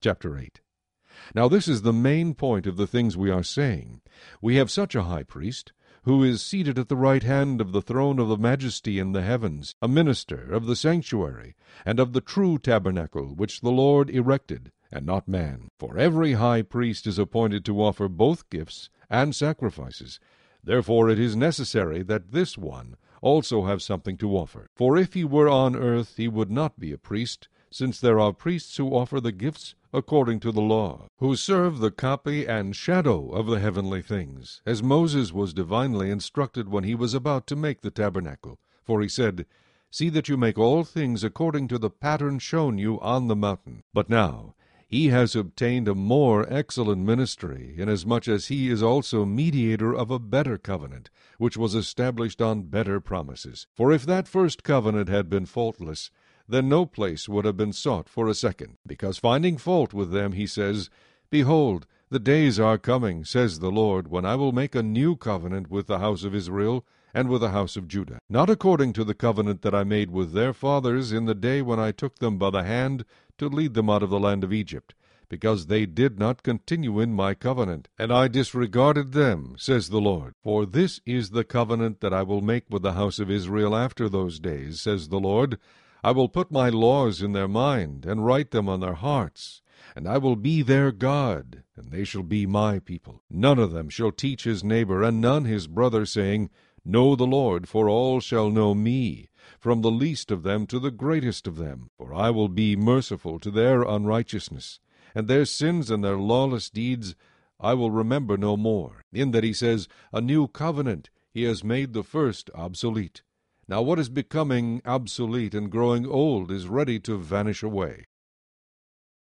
Chapter 8. Now this is the main point of the things we are saying. We have such a high priest, who is seated at the right hand of the throne of the majesty in the heavens, a minister of the sanctuary, and of the true tabernacle which the Lord erected, and not man. For every high priest is appointed to offer both gifts and sacrifices. Therefore it is necessary that this one also have something to offer. For if he were on earth, he would not be a priest, since there are priests who offer the gifts according to the law, who serve the copy and shadow of the heavenly things, as Moses was divinely instructed when he was about to make the tabernacle. For he said, See that you make all things according to the pattern shown you on the mountain. But now he has obtained a more excellent ministry, inasmuch as he is also mediator of a better covenant, which was established on better promises. For if that first covenant had been faultless, then no place would have been sought for a second. Because finding fault with them, he says, Behold, the days are coming, says the Lord, when I will make a new covenant with the house of Israel and with the house of Judah, not according to the covenant that I made with their fathers in the day when I took them by the hand to lead them out of the land of Egypt, because they did not continue in my covenant, and I disregarded them, says the Lord. For this is the covenant that I will make with the house of Israel after those days, says the Lord. I will put my laws in their mind, and write them on their hearts, and I will be their God, and they shall be my people. None of them shall teach his neighbor, and none his brother, saying, Know the Lord, for all shall know me, from the least of them to the greatest of them. For I will be merciful to their unrighteousness, and their sins and their lawless deeds I will remember no more. In that he says, A new covenant, he has made the first obsolete. Now what is becoming obsolete and growing old is ready to vanish away.